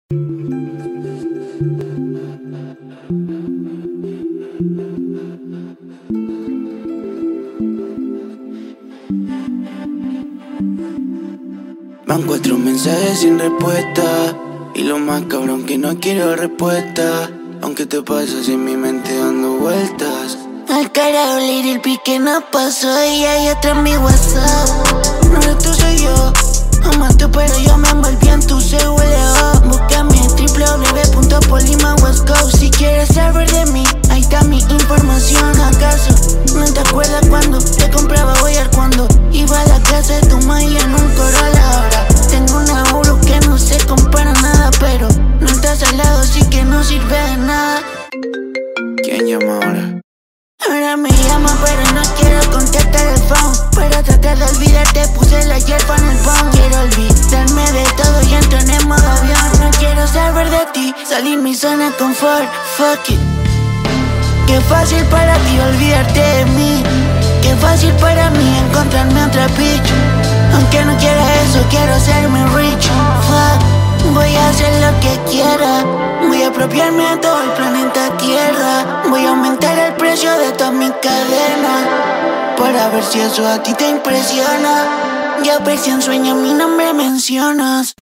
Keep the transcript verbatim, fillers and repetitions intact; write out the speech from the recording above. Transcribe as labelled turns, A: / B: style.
A: Van cuatro mensajes sin respuesta, y lo más cabrón que no quiero respuesta, aunque te pasas en mi mente dando vueltas.
B: Al carajo leer el pique no pasó y hay otra en mi WhatsApp. No eres tú, soy yo. Amaste pero yo me envolví en tu C W O. Búscame en w w w punto polima west coast. Si quieres saber de mí, ahí está mi información. ¿Acaso no te acuerdas cuando te compraba Boyar? Cuando iba a la casa de tu maya en un Corolla. Ahora tengo una Uru que no se compara nada, pero no estás al lado, así que no sirve de nada.
A: ¿Quién llama ahora?
B: Ahora me llama pero no quiero contestar el phone. Para tratar de olvidarte puse la hierba en el phone. Quiero olvidarme de todo y entro en modo avión. No quiero saber de ti, salir mi zona de confort. Fuck it. Qué fácil para ti olvidarte de mí. Qué fácil para mí encontrarme otra bitch. Aunque no quiera eso, quiero hacerme rich. Fuck, voy a hacer lo que quiera. Voy a apropiarme de todo el planeta Tierra. Voy a aumentar el precio de todas mis cadenas para ver si eso a ti te impresiona. Ya ver si en sueño mi nombre mencionas.